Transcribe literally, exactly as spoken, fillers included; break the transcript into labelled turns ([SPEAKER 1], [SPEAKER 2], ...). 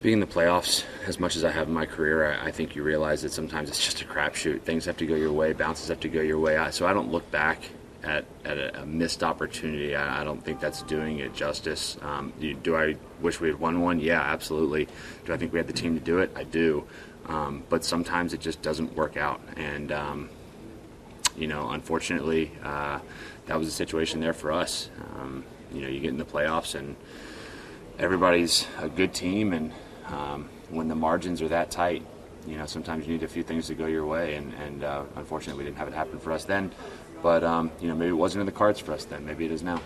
[SPEAKER 1] Being in the playoffs, as much as I have in my career, I, I think you realize that sometimes it's just a crapshoot. Things have to go your way, bounces have to go your way. I, so I don't look back at, at a, a missed opportunity. I, I don't think that's doing it justice. Um, do, do I wish we had won one? Yeah, absolutely. Do I think we had the team to do it? I do. Um, but sometimes it just doesn't work out. And, um, you know, unfortunately, uh, that was a situation there for us. Um, you know, you get in the playoffs and everybody's a good team, and um, when the margins are that tight, you know, sometimes you need a few things to go your way, and, and uh, unfortunately we didn't have it happen for us then. But, um, you know, maybe it wasn't in the cards for us then. Maybe it is now.